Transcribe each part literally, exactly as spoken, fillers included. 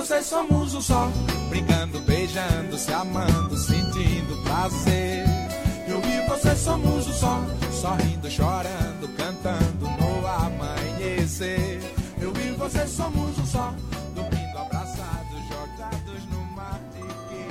você somos um só, brincando, beijando, se amando, sentindo prazer. Eu e você somos um só, sorrindo, chorando, cantando no amanhecer. Eu e você somos um só, dormindo abraçados, jogados no mar de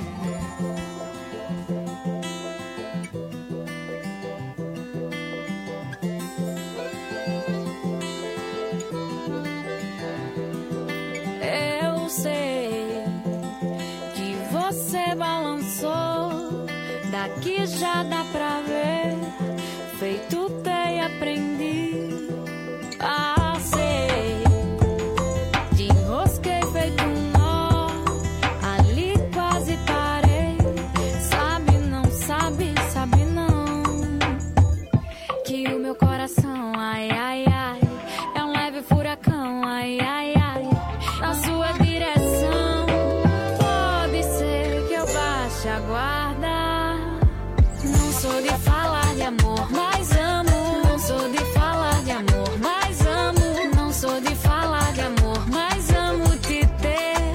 querer. Eu sei que você balançou, daqui já dá pra ver, feito tem aprendi. Ah, sei, te enrosquei feito um nó, ali quase parei. Sabe, não sabe, sabe não, que o meu coração, ai, ai, ai, é um leve furacão, ai, ai, ai, na sua direção. Pode ser que eu baixe a guarda. Não sou de falar de amor, mas amo. Não sou de falar de amor, mas amo. Não sou de falar de amor, mas amo te ter.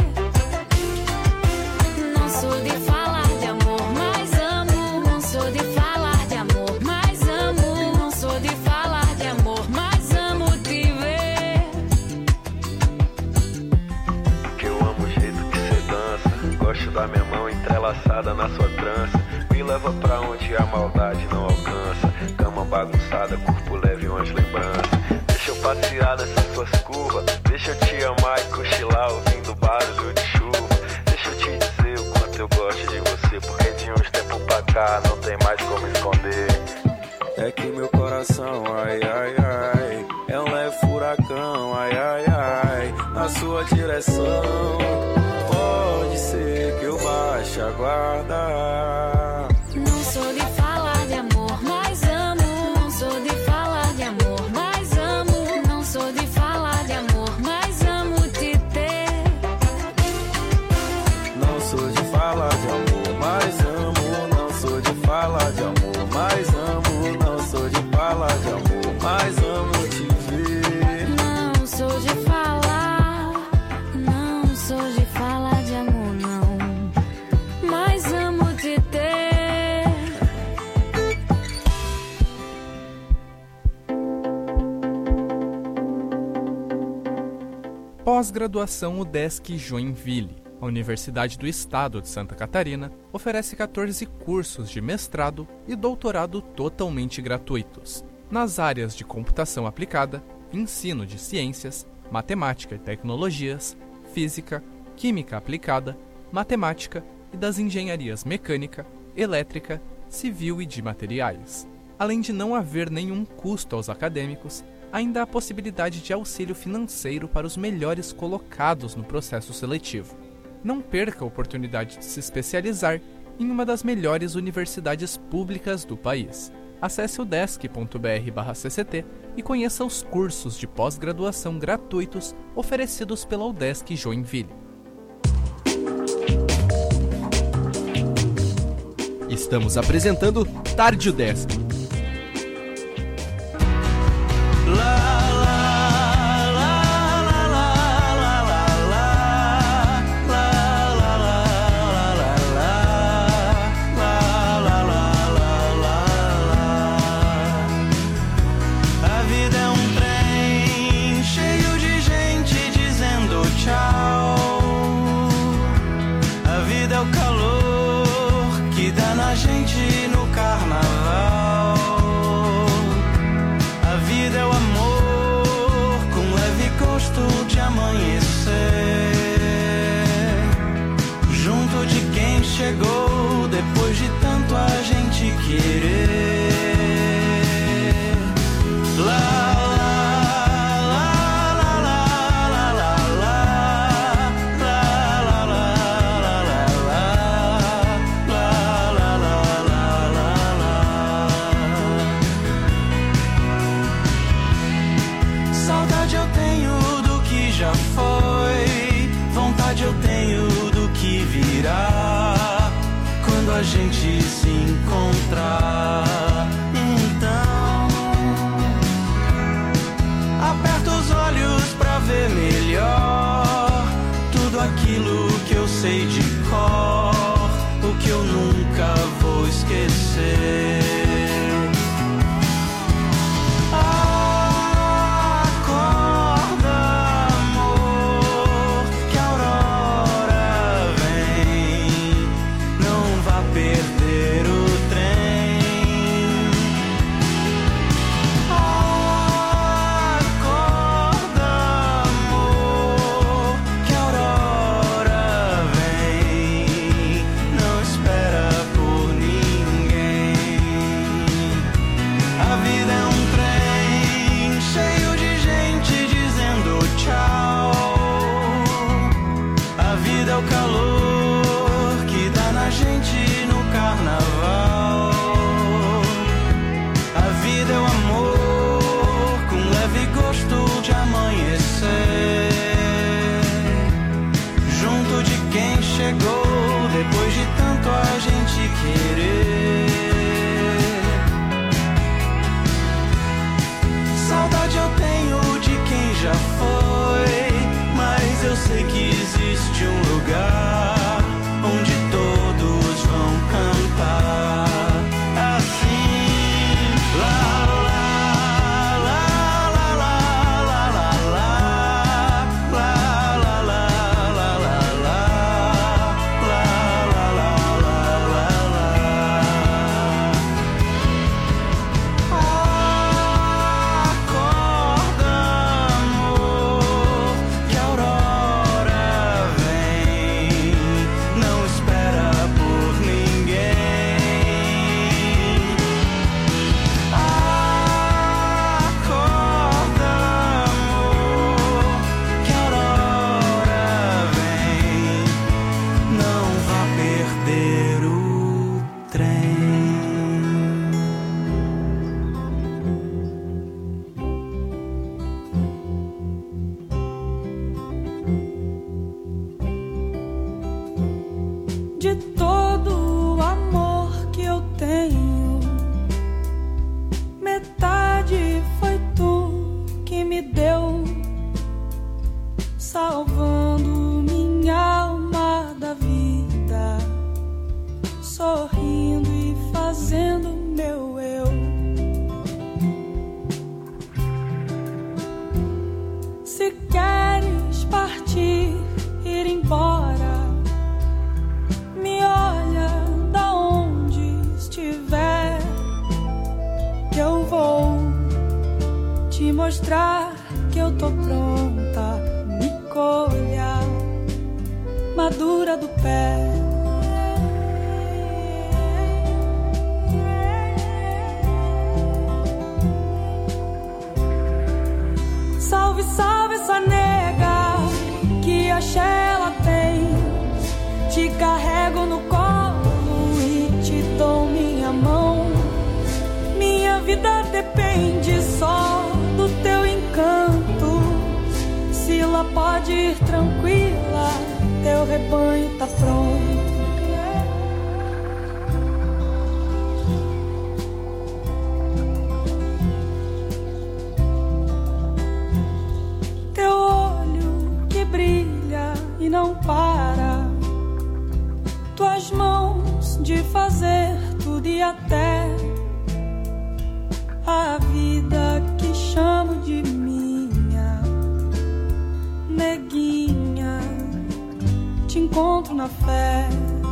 Não sou de falar de amor, mas amo. Não sou de falar de amor, mas amo. Não sou de falar de amor, mas amo te ver. Que eu amo o jeito que cê dança, gosto da minha mão entrelaçada na sua trança. Me leva pra onde a maldade não alcança. Cama bagunçada, corpo leve, umas lembranças. Deixa eu passear nessas suas curvas, deixa eu te amar e cochilar ouvindo barulho de chuva. Deixa eu te dizer o quanto eu gosto de você, porque de uns tempos pra cá não tem mais como esconder. É que meu coração, ai, ai, ai, é um leve furacão, ai, ai, ai, na sua direção. Pode ser que eu baixe a guarda. Não sou de falar de amor, mas amo. Não sou de falar de amor, mas amo. Não sou de falar de amor, mas amo te ter. Não sou de falar de amor, mas amo. Não sou de falar de amor, mas amo. Não sou de falar de amor, mas amo te ver. Não sou de falar, não sou de falar de amor, não, mas amo te ter. Pós-graduação UDESC Joinville. A Universidade do Estado de Santa Catarina oferece catorze cursos de mestrado e doutorado totalmente gratuitos, nas áreas de computação aplicada, ensino de ciências, matemática e tecnologias, física, química aplicada, matemática e das engenharias mecânica, elétrica, civil e de materiais. Além de não haver nenhum custo aos acadêmicos, ainda há a possibilidade de auxílio financeiro para os melhores colocados no processo seletivo. Não perca a oportunidade de se especializar em uma das melhores universidades públicas do país. Acesse o udesc ponto br barra C C T e conheça os cursos de pós-graduação gratuitos oferecidos pela UDESC Joinville. Estamos apresentando Tarde UDESC. Chegou depois de tanto a gente querer. Lá, saudade eu tenho do que já foi, vontade eu tenho do que virá, quando a gente se encontrar. Então, aperta os olhos pra ver melhor tudo aquilo mostrar que eu tô pronta, me colha madura do pé. Salve, salve essa nega que axé ela tem. Te carrego no colo e te dou minha mão. Minha vida depende só do teu encanto. Sila pode ir tranquila, teu rebanho tá pronto. Teu olho que brilha e não para, tuas mãos de fazer tudo e até a vida que chamo de minha. Neguinha, te encontro na fé.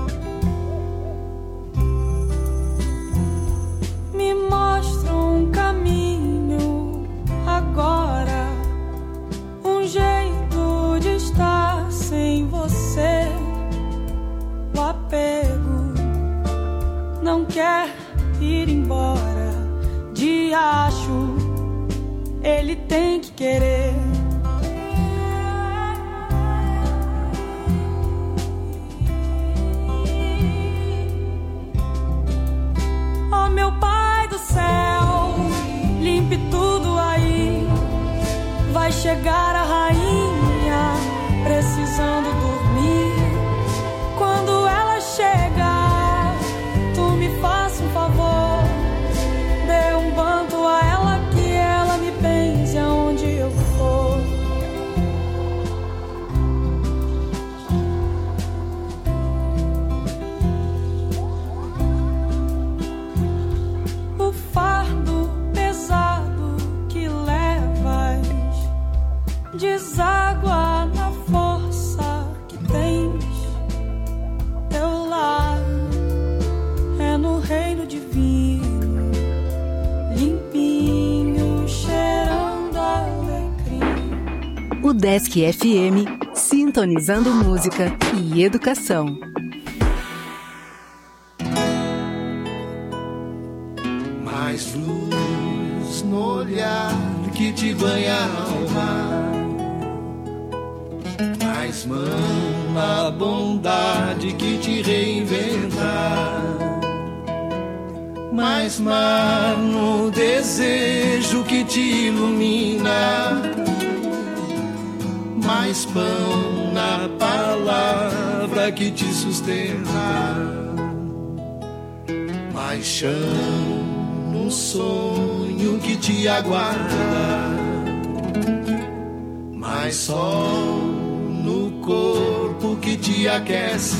Me mostra um caminho agora, um jeito de estar sem você. O apego não quer ir embora. De acho, ele tem que querer. Oh, meu pai do céu, limpe tudo aí. Vai chegar a rainha precisando dormir. Quando ela chegar, tu me faça um favor. Dê um banto a ela que ela me benze aonde eu for. O fardo pesado que levas deságua na força que tens. Teu lar é no reino divino, limpinho, cheirando alecrim. O Desk F M, sintonizando música e educação. Mais luz no olhar que te banha a alma, mais mão na bondade que te reinventa, mais mar no desejo que te ilumina, mais pão na palavra que te sustenta, mais chão no sonho que te aguarda, mais sol no corpo que te aquece,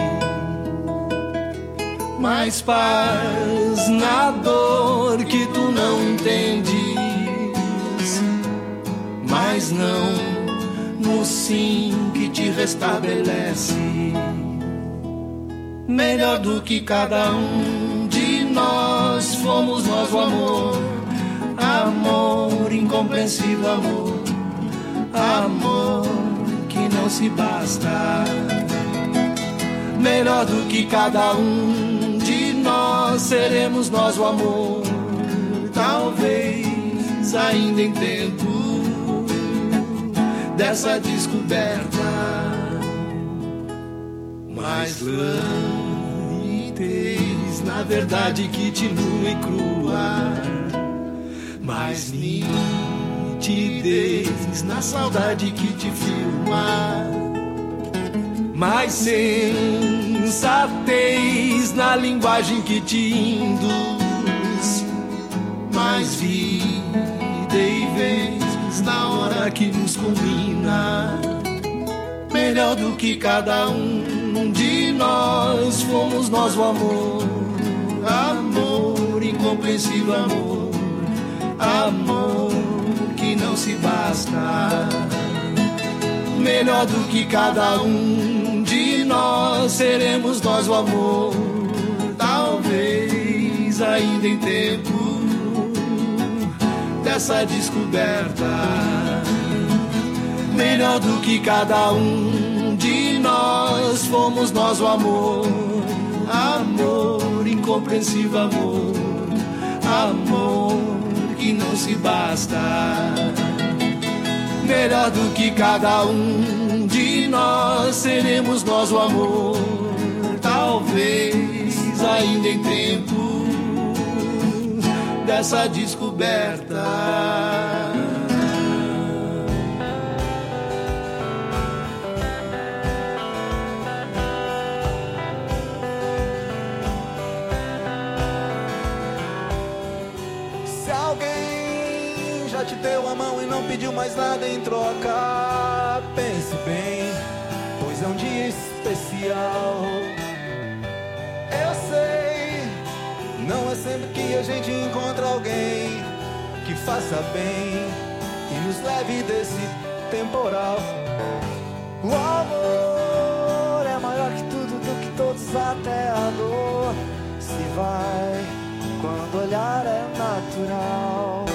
mais paz na dor que tu não entendes, mais não no sim que te restabelece. Melhor do que cada um de nós fomos nós o amor, amor incompreensível, amor, amor que não se basta. Melhor do que cada um de nós seremos nós o amor, talvez ainda em tempo dessa descoberta. Mais lanidez na verdade que te nua e crua, mais nitidez na saudade que te filma, mais sensatez na linguagem que te induz, mais vida e vez na hora que nos combina. Melhor do que cada um de nós fomos nós o amor, amor incompreensível, amor, amor que não se basta. Melhor do que cada um de nós seremos nós o amor, talvez ainda em tempo dessa descoberta. Melhor do que cada um de nós, fomos nós o amor. Amor, incompreensível amor. Amor que não se basta. Melhor do que cada um de nós, seremos nós o amor. Talvez ainda em tempo dessa descoberta. Se alguém já te deu a mão e não pediu mais nada em troca, pense bem, pois é um dia especial. Eu sei, não é sempre que a gente encontra alguém que faça bem e nos leve desse temporal. O amor é maior que tudo, do que todos, até a dor se vai quando olhar é natural.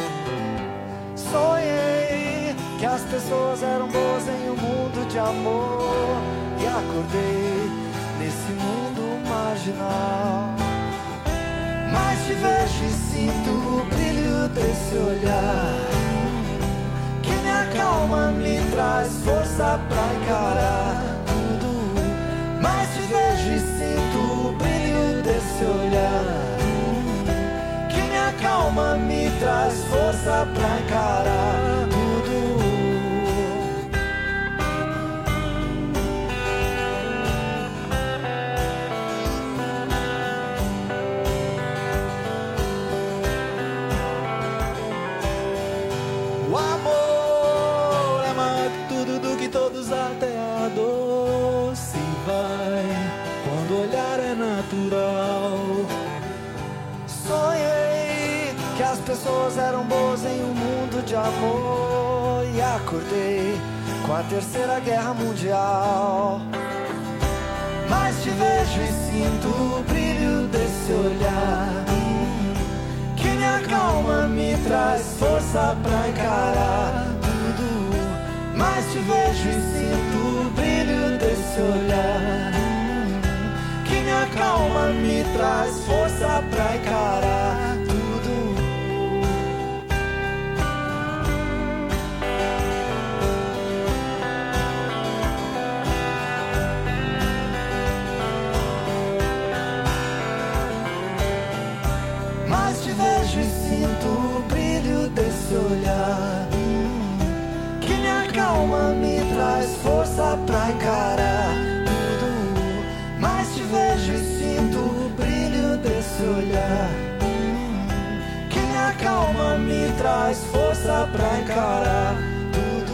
Sonhei que as pessoas eram boas em um mundo de amor e acordei nesse mundo marginal. Mas te vejo e sinto o brilho desse olhar que me acalma, me traz força pra encarar tudo. Mas te vejo e sinto o brilho desse olhar que me acalma, me traz força pra encarar tudo. O amor é maior que tudo, do que todos, até a dor se vai quando o olhar é natural. Sonhei que as pessoas eram boas em um mundo de amor e acordei com a terceira guerra mundial. Mas te vejo e sinto o brilho desse olhar que me acalma, me traz força pra encarar tudo. Mas te vejo e sinto o brilho desse olhar que me acalma, me traz força pra encarar tudo. Mas te vejo e sinto o brilho desse olhar que me acalma, me traz força pra encarar tudo. Mas te vejo e sinto o brilho desse olhar que me acalma, me traz força pra encarar tudo.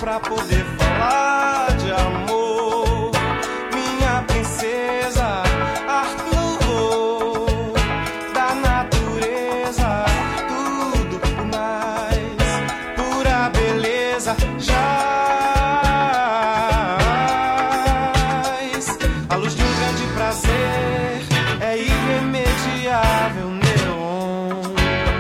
pra poder falar de amor. Minha princesa, Art Nouveau, da natureza, tudo mais, pura beleza, jaz. A luz de um grande prazer é irremediável, neon.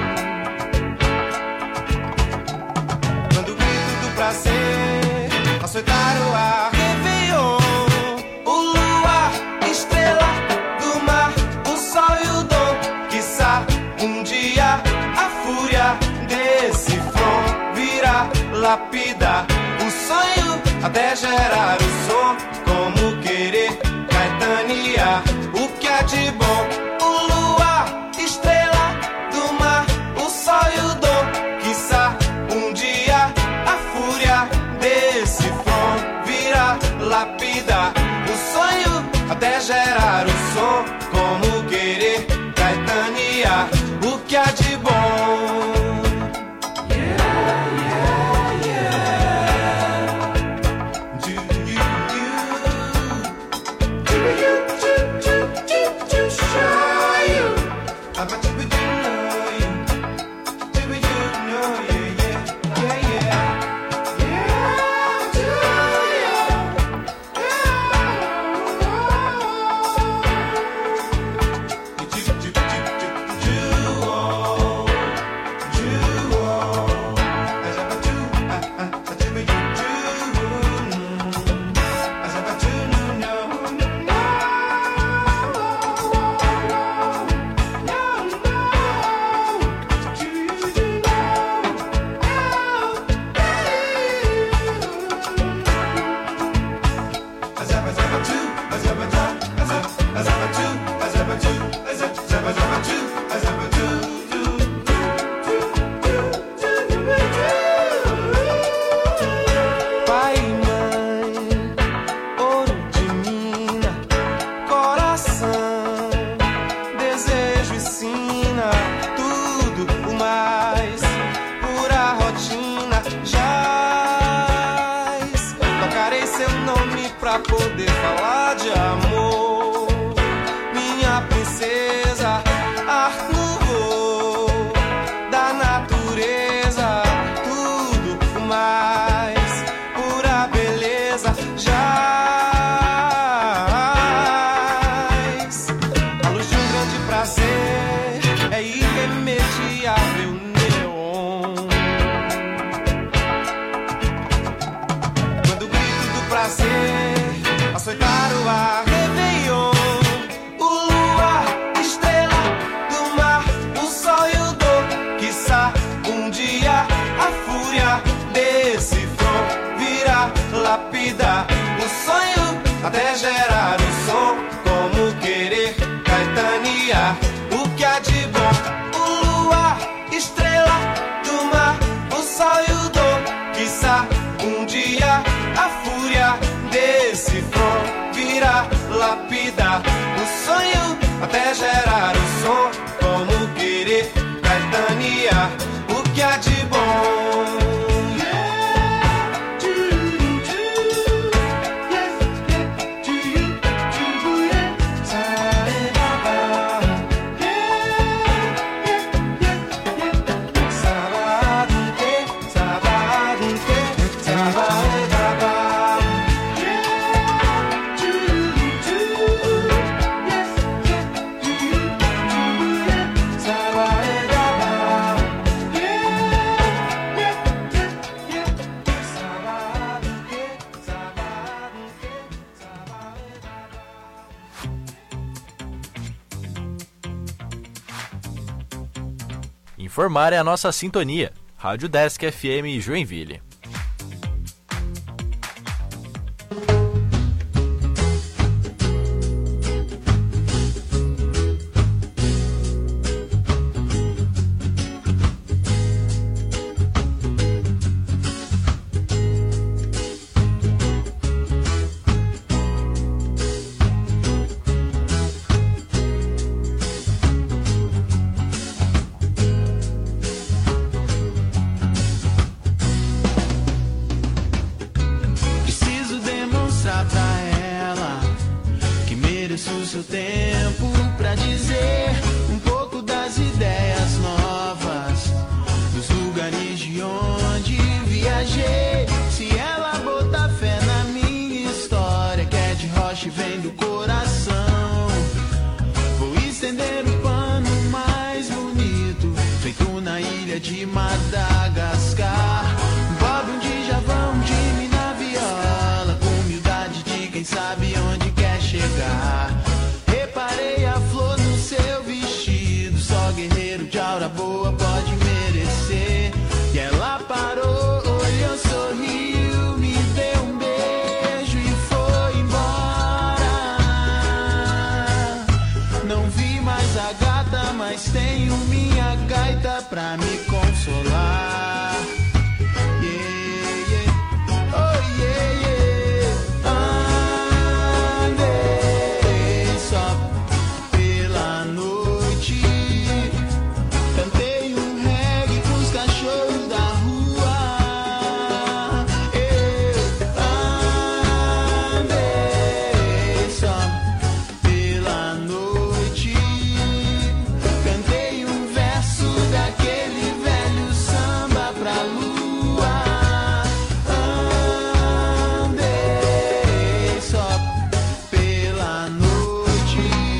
Quando o grito do prazer açoitar o ar, Réveillon, o luar, estrela do mar, o sol e o dom, quiçá um dia a fúria desse front virá lapidar o sonho até gerar o som, como querer caetanear o que há de bom. O luar, estrela do mar, o sol e o dom, quiçá um dia a fúria desse front virá lapidar o sonho até gerar o som, como querer caetanear o que há de bom. Pai e mãe, ouro de mina, coração, desejo e sina, tudo o mais, pura rotina, jaz. Tocarei seu nome pra poder falar de amor. Minha princesa, Art Nouveau, da natureza, tudo o mais, pura beleza, jaz. A luz de um grande prazer é irremediável, neon. Quando o grito do prazer açoitar o ar, Réveillon, o luar, estrela do mar, o sol e o dom, quiçá um dia a fúria desse front virá lapidar o sonho até gerar o som, como querer caetanear o que há de bom. O luar, estrela do mar, o sol e o dom, quiçá um dia a fúria desse front virá lapidar o sonho até gerar o som, como querer caetanear o que há de bom. Informar é a nossa sintonia. Rádio Desk F M Joinville. seu tempo pra dizer um pouco das ideias novas, dos lugares de onde viajei. Se ela botar fé na minha história, que é de rocha e vem do coração, vou estender o pano mais bonito, feito na ilha de Madagascar. Bob um Djavão, um Jimmy na viola, com humildade de quem sabe onde quer chegar. Reparei a flor no seu vestido, só guerreiro de aura boa pode merecer. E ela parou, olhou, sorriu, me deu um beijo e foi embora. Não vi mais a gata, mas tenho minha gaita pra me consolar. Yeah, yeah. Oh, yeah, yeah. Andei só pela noite, cantei um reggae pros cachorros da rua. Eu andei só pela noite, cantei um verso daquele velho samba pra lua. Andei só pela noite.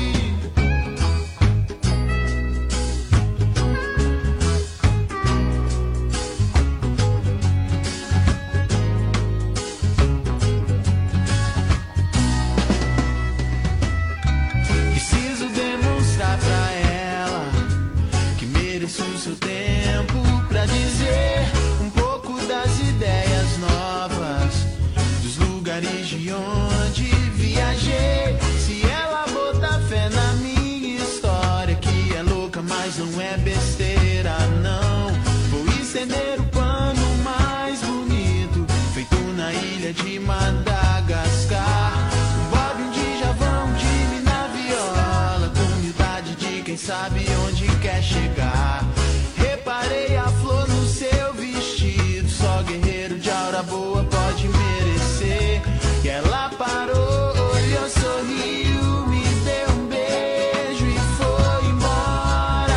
Preciso demonstrar pra ela que mereço o seu tempo pra dizer um pouco das ideias novas, dos lugares de onde viajei. Se ela botar fé na minha história, que é louca, mas não é besteira, não. Vou estender o pano mais bonito, feito na ilha de Madagascar. Um Bob, um Djavão, um Jimmy na viola, com humildade de quem sabe onde quer chegar. Reparei a flor no seu vestido, só guerreiro de aura boa pode merecer. E ela parou, olhou, sorriu, me deu um beijo e foi embora.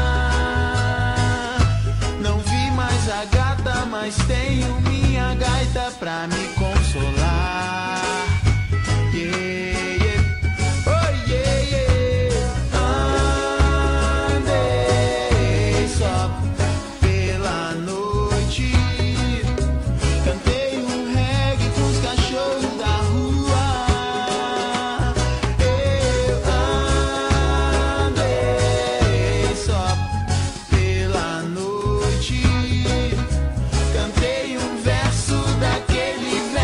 Não vi mais a gata, mas tenho minha gaita pra me consolar. Yeah, yeah. Oh, yeah, yeah. Andei só pela noite, cantei um reggae pros cachorros da rua. Eu andei só pela noite, cantei um verso daquele velho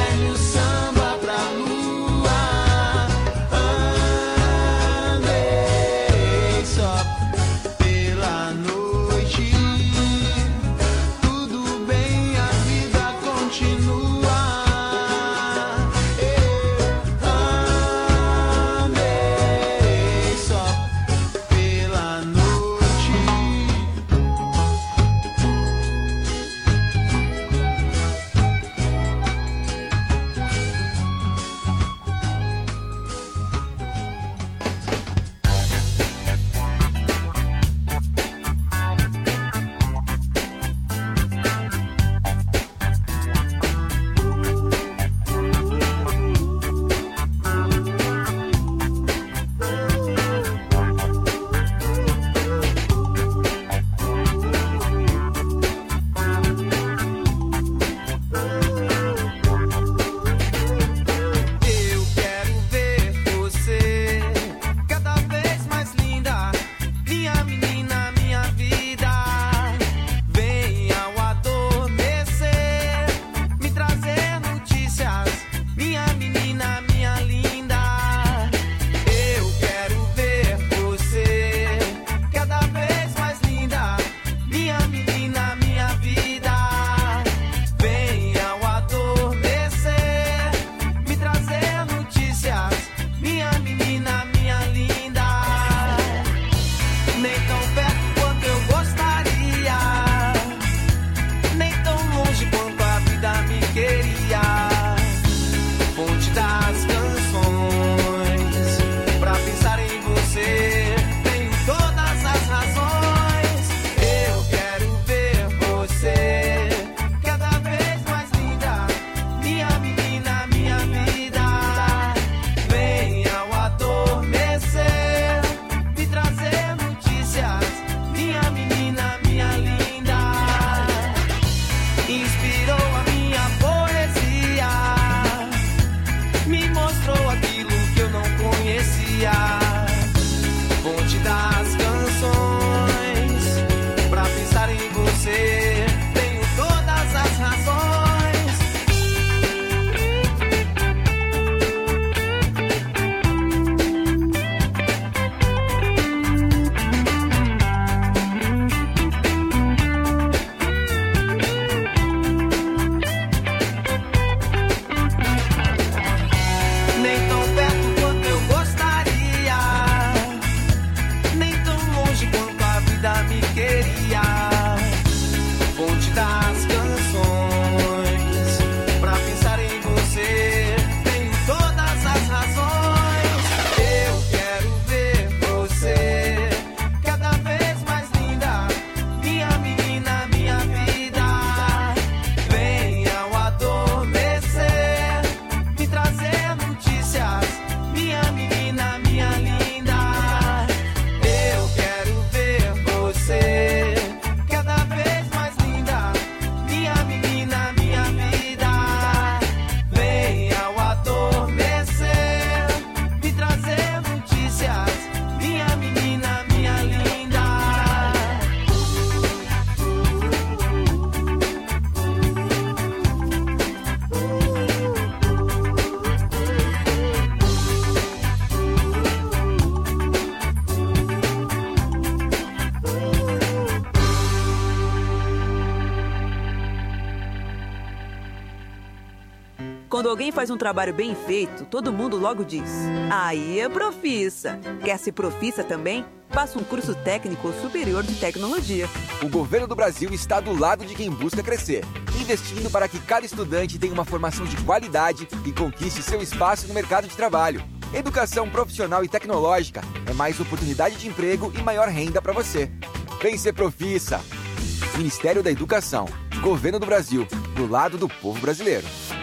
Quando alguém faz um trabalho bem feito, todo mundo logo diz: aí é profissa. Quer ser profissa também? Faça um curso técnico superior de tecnologia. O governo do Brasil está do lado de quem busca crescer, investindo para que cada estudante tenha uma formação de qualidade e conquiste seu espaço no mercado de trabalho. Educação profissional e tecnológica é mais oportunidade de emprego e maior renda para você. Vem ser profissa. Ministério da Educação, Governo do Brasil, do lado do povo brasileiro.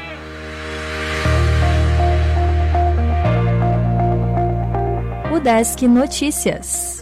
Udesc Notícias.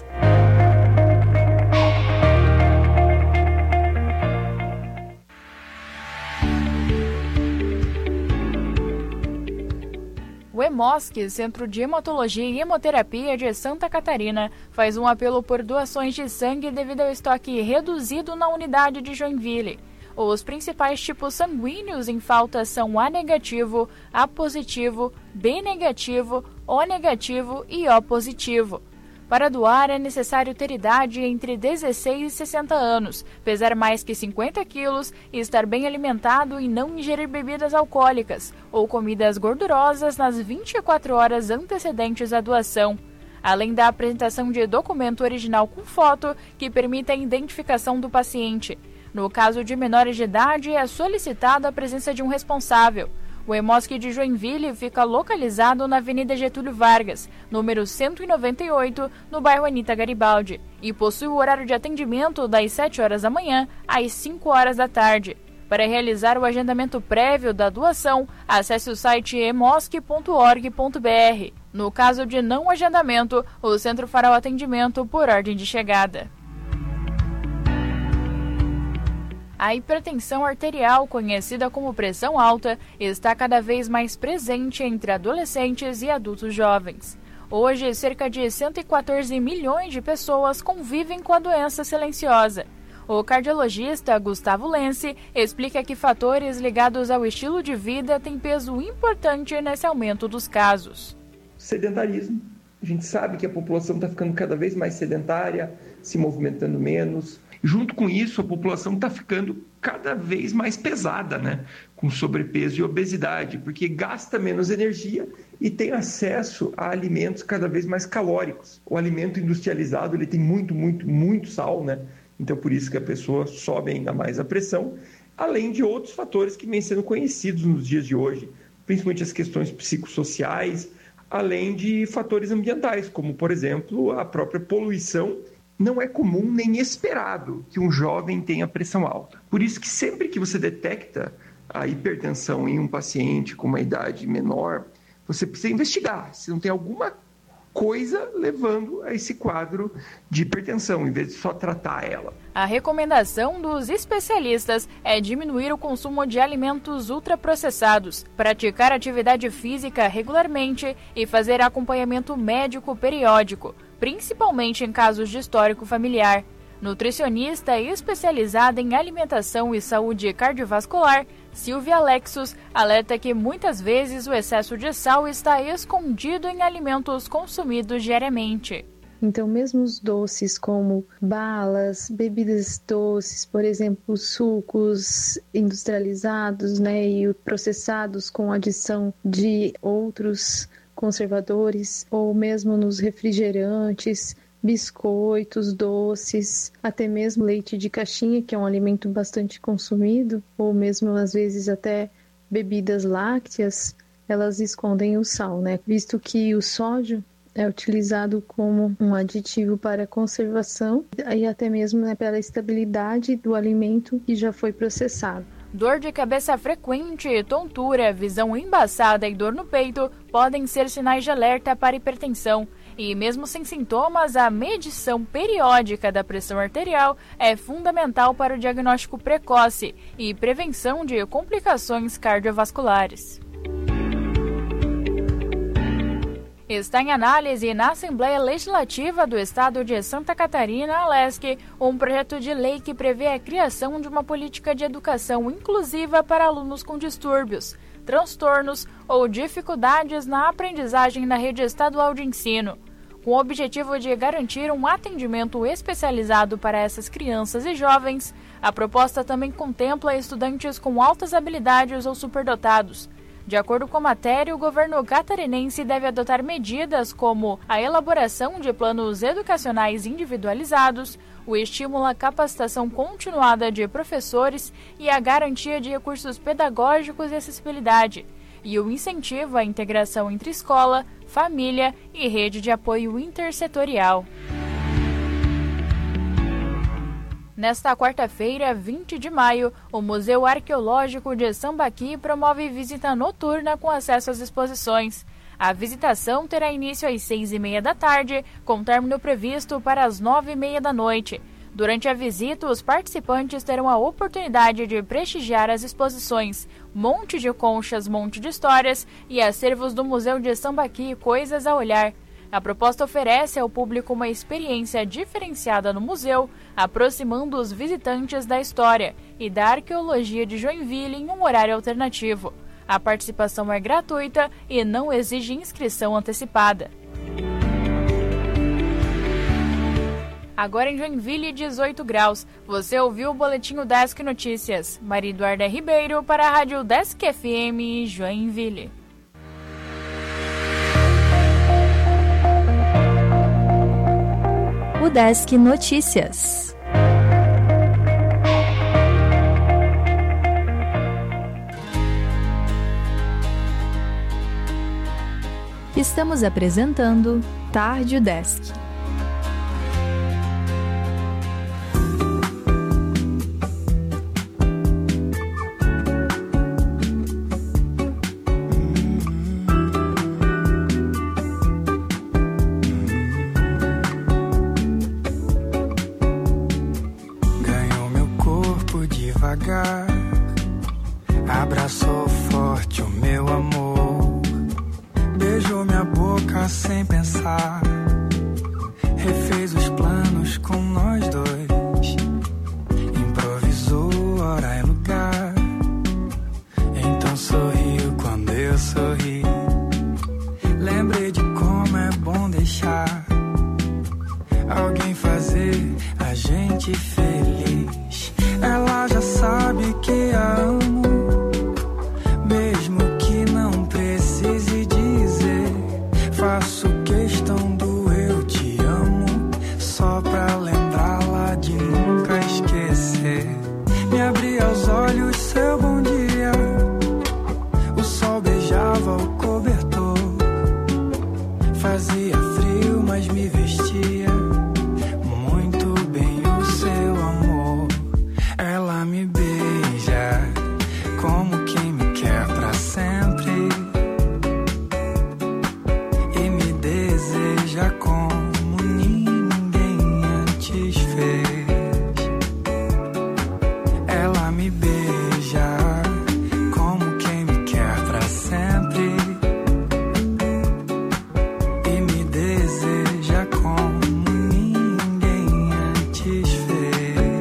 O EMOSC, Centro de Hematologia e Hemoterapia de Santa Catarina, faz um apelo por doações de sangue devido ao estoque reduzido na unidade de Joinville. Os principais tipos sanguíneos em falta são A negativo, A positivo, B negativo, O negativo e O positivo. Para doar é necessário ter idade entre dezesseis e sessenta anos, pesar mais que cinquenta quilos e estar bem alimentado e não ingerir bebidas alcoólicas ou comidas gordurosas nas vinte e quatro horas antecedentes à doação, além da apresentação de documento original com foto que permita a identificação do paciente. No caso de menores de idade, é solicitada a presença de um responsável. O EMOSC de Joinville fica localizado na Avenida Getúlio Vargas, número cento e noventa e oito, no bairro Anita Garibaldi, e possui o horário de atendimento das sete horas da manhã às cinco horas da tarde. Para realizar o agendamento prévio da doação, acesse o site emosc ponto org ponto br. No caso de não agendamento, o centro fará o atendimento por ordem de chegada. A hipertensão arterial, conhecida como pressão alta, está cada vez mais presente entre adolescentes e adultos jovens. Hoje, cerca de cento e quatorze milhões de pessoas convivem com a doença silenciosa. O cardiologista Gustavo Lense explica que fatores ligados ao estilo de vida têm peso importante nesse aumento dos casos. Sedentarismo. A gente sabe que a população está ficando cada vez mais sedentária, se movimentando menos. Junto com isso, a população está ficando cada vez mais pesada, né? Com sobrepeso e obesidade, porque gasta menos energia e tem acesso a alimentos cada vez mais calóricos. O alimento industrializado ele tem muito, muito, muito sal, né? Então, por isso que a pessoa sobe ainda mais a pressão, além de outros fatores que vêm sendo conhecidos nos dias de hoje, principalmente as questões psicossociais, além de fatores ambientais, como, por exemplo, a própria poluição. Não é comum nem esperado que um jovem tenha pressão alta. Por isso que sempre que você detecta a hipertensão em um paciente com uma idade menor, você precisa investigar se não tem alguma coisa levando a esse quadro de hipertensão, em vez de só tratar ela. A recomendação dos especialistas é diminuir o consumo de alimentos ultraprocessados, praticar atividade física regularmente e fazer acompanhamento médico periódico, principalmente em casos de histórico familiar. Nutricionista especializada em alimentação e saúde cardiovascular, Silvia Alexos, alerta que muitas vezes o excesso de sal está escondido em alimentos consumidos diariamente. Então, mesmo os doces como balas, bebidas doces, por exemplo, sucos industrializados, né, e processados com adição de outros conservadores, ou mesmo nos refrigerantes, biscoitos, doces, até mesmo leite de caixinha, que é um alimento bastante consumido, ou mesmo às vezes até bebidas lácteas, elas escondem o sal, né? Visto que o sódio é utilizado como um aditivo para conservação e até mesmo, né, pela estabilidade do alimento que já foi processado. Dor de cabeça frequente, tontura, visão embaçada e dor no peito podem ser sinais de alerta para hipertensão. E mesmo sem sintomas, a medição periódica da pressão arterial é fundamental para o diagnóstico precoce e prevenção de complicações cardiovasculares. Está em análise na Assembleia Legislativa do Estado de Santa Catarina, a LESC, um projeto de lei que prevê a criação de uma política de educação inclusiva para alunos com distúrbios, transtornos ou dificuldades na aprendizagem na rede estadual de ensino, com o objetivo de garantir um atendimento especializado para essas crianças e jovens. A proposta também contempla estudantes com altas habilidades ou superdotados, De acordo com a matéria, o governo catarinense deve adotar medidas como a elaboração de planos educacionais individualizados, o estímulo à capacitação continuada de professores e a garantia de recursos pedagógicos e acessibilidade, e o incentivo à integração entre escola, família e rede de apoio intersetorial. Nesta quarta-feira, vinte de maio, o Museu Arqueológico de Sambaqui promove visita noturna com acesso às exposições. A visitação terá início às seis e meia da tarde, com término previsto para as nove e meia da noite. Durante a visita, os participantes terão a oportunidade de prestigiar as exposições Monte de Conchas, Monte de Histórias e acervos do Museu de Sambaqui Coisas a Olhar. A proposta oferece ao público uma experiência diferenciada no museu, aproximando os visitantes da história e da arqueologia de Joinville em um horário alternativo. A participação é gratuita e não exige inscrição antecipada. Agora em Joinville, dezoito graus. Você ouviu o Boletim Desk Notícias. Maria Eduarda Ribeiro para a Rádio Desk F M Joinville. O Desk Notícias. Estamos apresentando Tarde Desk. Abraçou forte o meu amor, beijou minha boca sem pensar, refez os planos com nós dois, improvisou hora e lugar, então sorriu quando eu sorri, lembrei de como é bom deixar alguém fazer a gente feliz. Ela já sabe que a amo, mesmo que não precise dizer. Faço questão do eu te amo, só pra lembrá-la de nunca esquecer. Me abria os olhos, seu bom dia, o sol beijava o cobertor, fazia frio, mas me vestia muito bem o seu amor. Ela me beija como quem me quer pra sempre e me deseja como ninguém antes fez. Ela me beija como quem me quer pra sempre e me deseja como ninguém antes fez.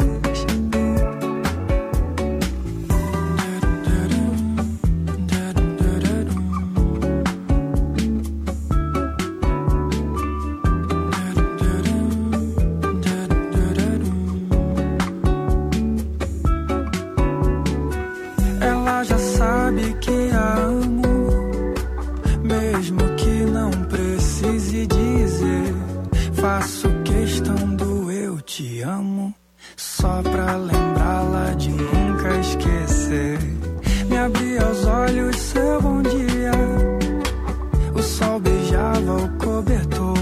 Ela já sabe que a amo, mesmo que não precise dizer. Faço questão do eu te amo, só pra lembrá-la de nunca esquecer. Me abria os olhos, seu bom dia, o sol beijava o cobertor,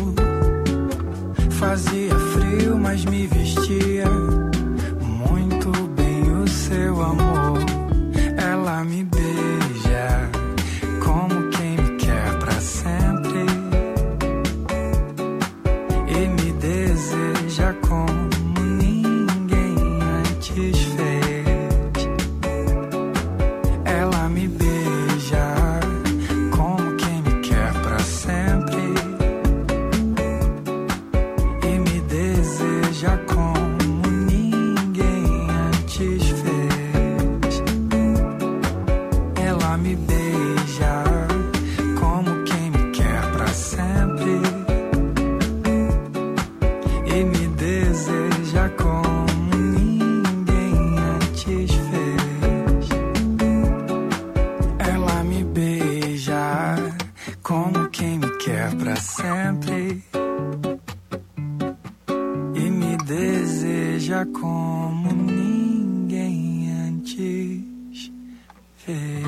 fazia frio, mas me vestia muito bem o seu amor. Ela me beija como quem me quer pra sempre e me deseja como ninguém antes fez. Ela me beija como quem me quer pra sempre e me deseja como ninguém antes fez. Ela me beija como quem me quer pra sempre e me deseja como ninguém antes fez. Ela me beija. como ninguém antes fez.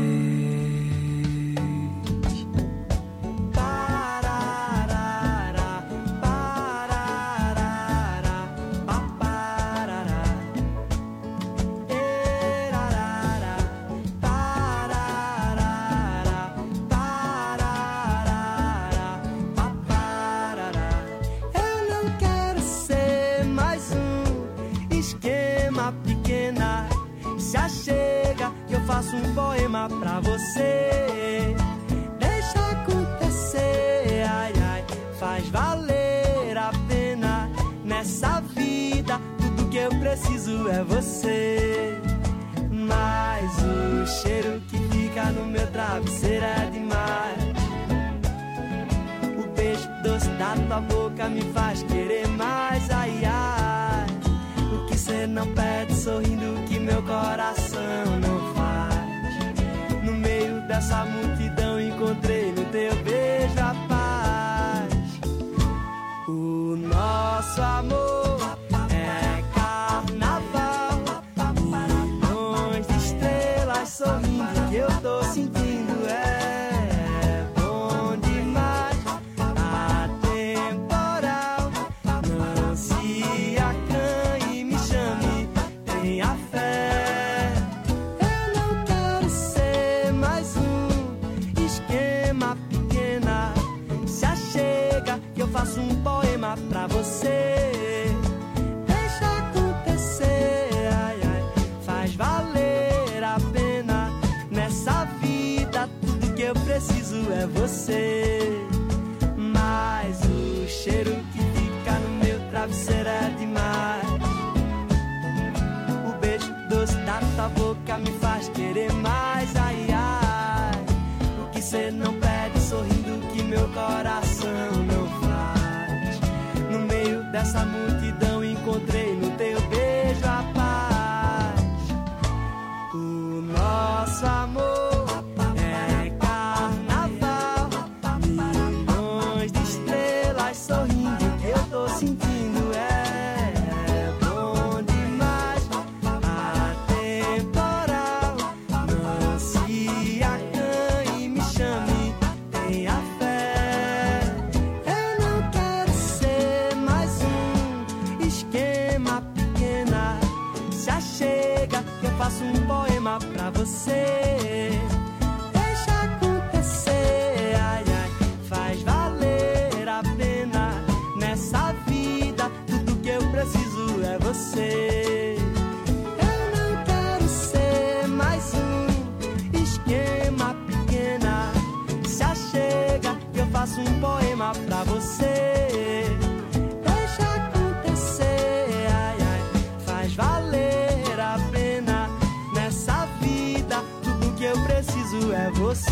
Faço um poema pra você, deixa acontecer, ai, ai, faz valer a pena. Nessa vida, tudo que eu preciso é você. Mas o cheiro que fica no meu travesseiro é demais. O beijo doce da tua boca me faz querer mais, ai, ai. O que cê não pede sorrindo que meu coração não faz. No meio dessa multidão encontrei no teu beijo a paz. O nosso amor é carnaval, milhões de estrelas sorrindo que eu tô sentindo é bom demais. Atemporal, não se acanhe, me chame, tenha fé. Faço um poema pra você, deixa acontecer, ai, ai, faz valer a pena. Nessa vida tudo que eu preciso é você. Mas o cheiro que fica no meu travesseiro é demais. O beijo doce da tua boca me faz querer mais, ai, ai. O que cê não pede sorrindo que meu coração não faz. Dessa multidão encontrei no teu beijo a paz. O nosso amor é carnaval, milhões de estrelas sorrindo que eu tô sentindo é bom demais. Atemporal, não se acanhe, me chame, tenha fé. Eu não quero ser mais esquema pequena, se achega que eu faço um poema pra você, deixa acontecer, ai, ai, faz valer a pena. Nessa vida tudo que eu preciso é você. Eu não quero ser mais um esquema pequena, se achega que eu faço um poema pra você. Valer a pena. Nessa vida tudo que eu preciso é você.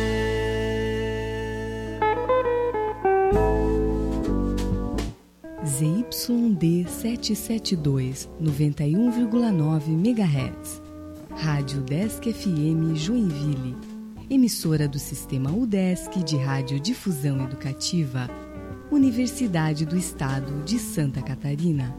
Z Y D setecentos e setenta e dois, noventa e um vírgula nove megahertz. Rádio Udesc F M Joinville. Emissora do Sistema Udesc de Radiodifusão Educativa. Universidade do Estado de Santa Catarina.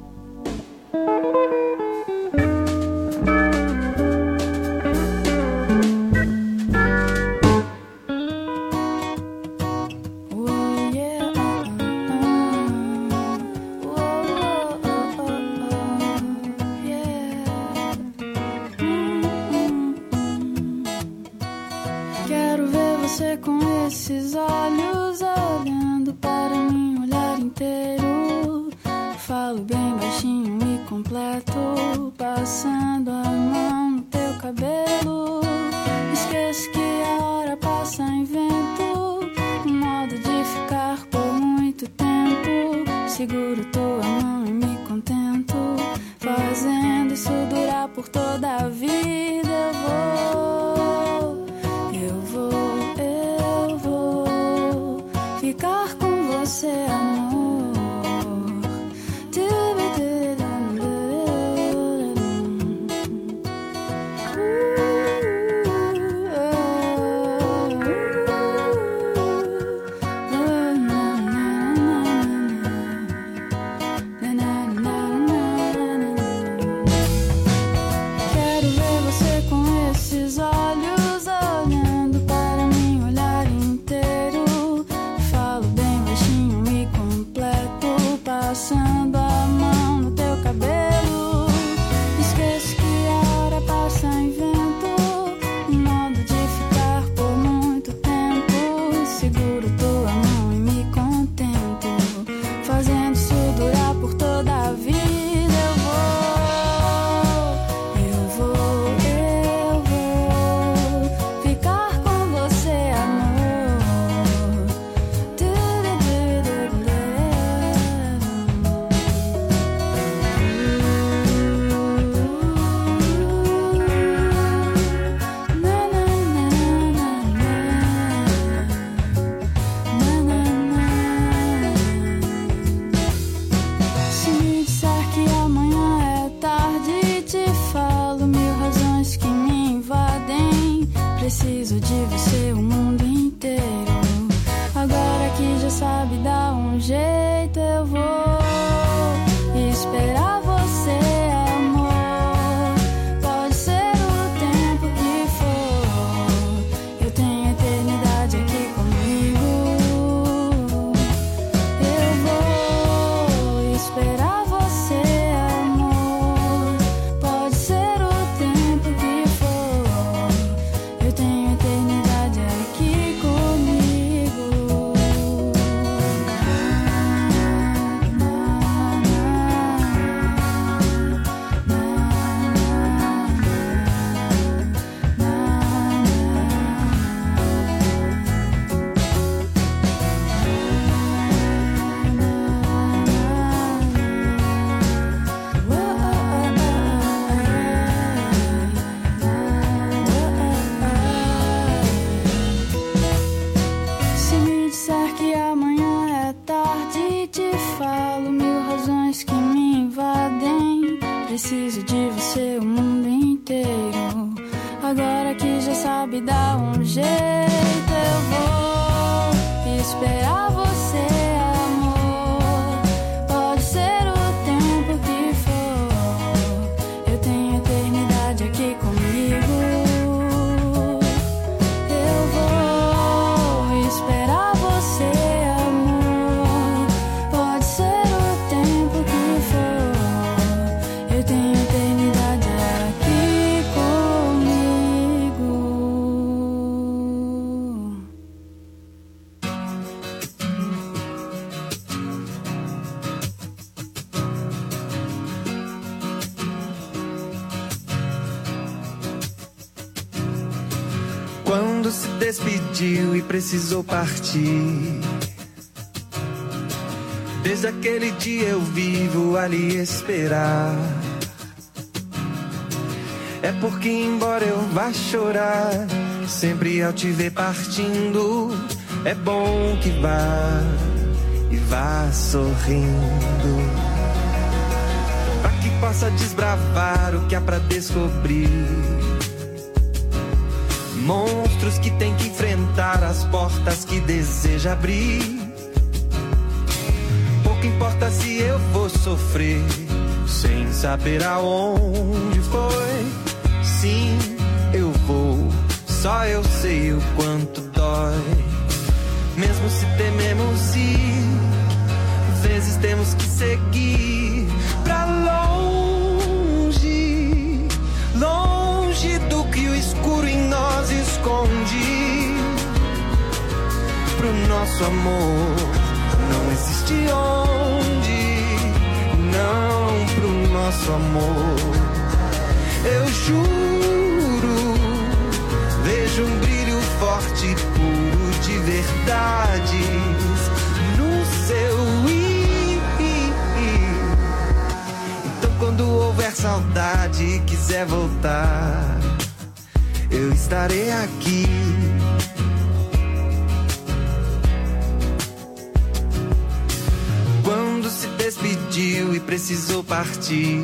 Preciso de você o mundo inteiro. Agora que já sabe dar um jeito, eu vou esperar você, amor. Pode ser o tempo que for, eu tenho a eternidade aqui comigo. Eu vou esperar você, amor. Pode ser o tempo que for, eu tenho a eternidade aqui comigo. Se me disser que amanhã é tarde, te falo mil razões que me invadem. Preciso de você o mundo inteiro. Agora que já sabe dar um jeito, eu vou esperar você, amor. Pode ser o tempo que for, eu tenho a eternidade aqui comigo. Eu vou esperar você, amor. Pode ser o tempo que for, eu tenho a eternidade aqui comigo. Quando se despediu e precisou partir, desde aquele dia eu vivo a lhe esperar. É porque embora eu vá chorar, sempre ao te ver partindo, é bom que vá e vá sorrindo, pra que possa desbravar o que há pra descobrir. Monstros que tem que enfrentar, as portas que deseja abrir. Pouco importa se eu vou sofrer, sem saber aonde foi. Sim, eu vou, só eu sei o quanto dói. Mesmo se tememos ir, vezes temos que seguir pra longe, longe do que o escuro em nós esconde. Pro nosso amor não existe onde, não pro nosso amor. Eu juro, vejo um brilho forte e puro de verdades no seu ir. Então quando houver saudade e quiser voltar, eu estarei aqui. Quando se despediu e precisou partir,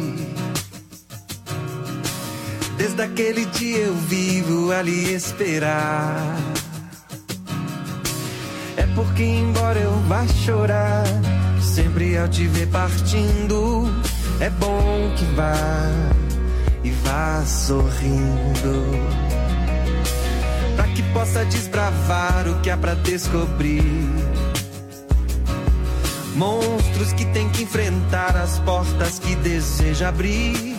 desde aquele dia eu vivo a lhe esperar. É porque embora eu vá chorar, sempre ao te ver partindo, é bom que vá e vá sorrindo, pra que possa desbravar o que há pra descobrir. Monstros que tem que enfrentar, as portas que deseja abrir.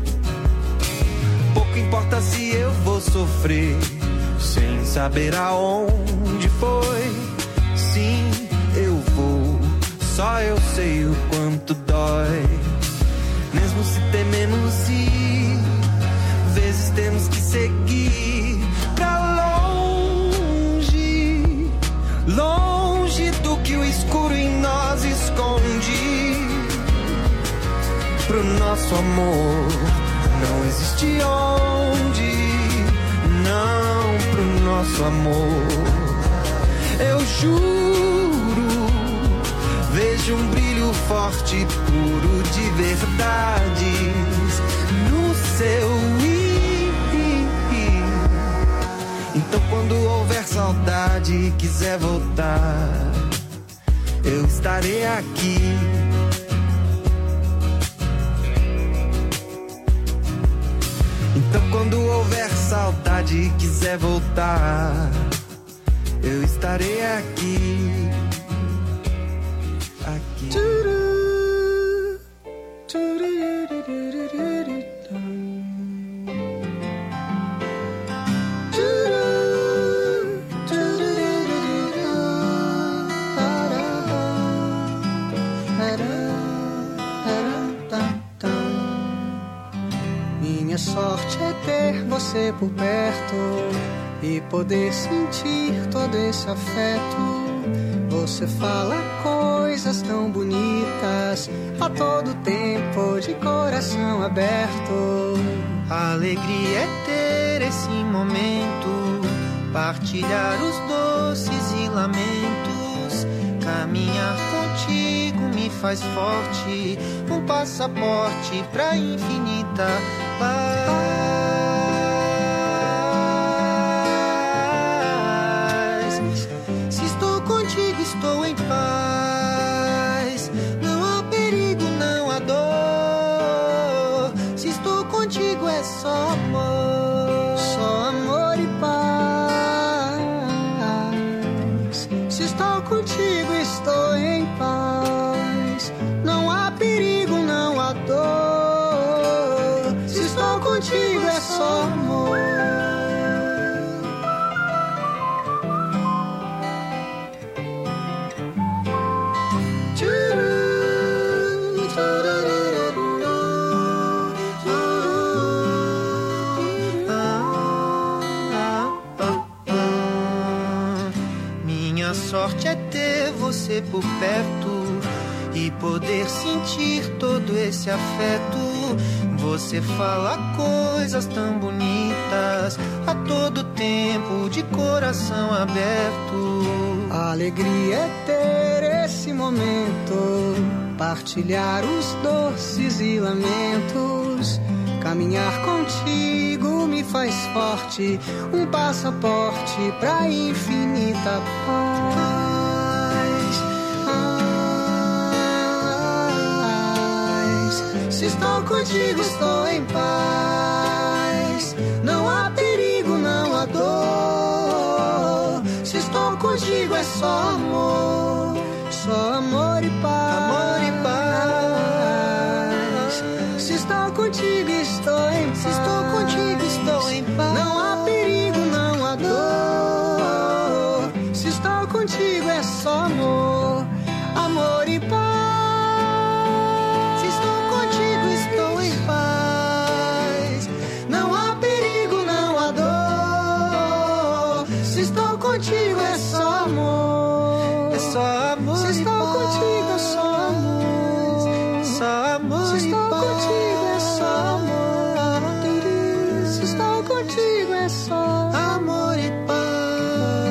Pouco importa se eu vou sofrer, sem saber aonde foi. Sim, eu vou, só eu sei o quanto dói. Mesmo se tememos ir, vezes temos que seguir pra longe, longe do que o escuro em nós esconde. Pro nosso amor não existe onde, não pro nosso amor. Eu juro, vejo um brilho forte e puro de verdades no seu ir. Então quando houver saudade e quiser voltar, eu estarei aqui. Então quando houver saudade e quiser voltar, eu estarei aqui. Aqui. Turu, turu. Minha sorte é ter você por perto e poder sentir todo esse afeto. Você fala coisas tão bonitas a todo tempo, de coração aberto. A alegria é ter esse momento, partilhar os doces e lamentos. Caminhar contigo me faz forte, um passaporte pra infinita paz. Se estou contigo, estou em paz. Não há perigo, não há dor. Se estou contigo é só amor, só amor e paz. Se estou contigo, estou em paz. Não há perigo, não há dor. Se estou contigo é só amor. Minha sorte é ter você por perto e poder sentir todo esse afeto. Você fala coisas tão bonitas a todo tempo, de coração aberto. A alegria é ter esse momento, partilhar os doces e lamentos. Caminhar contigo me faz forte, um passaporte pra infinita paz. Se estou contigo, estou em paz. Não há perigo, não há dor. Se estou contigo, é só amor, só amor e paz. Amor e paz. Se estou contigo, estou em paz. Se estou contigo, estou em paz. Não há perigo, não há dor. Se estou contigo, é só amor, amor e paz. Contigo é só amor, é só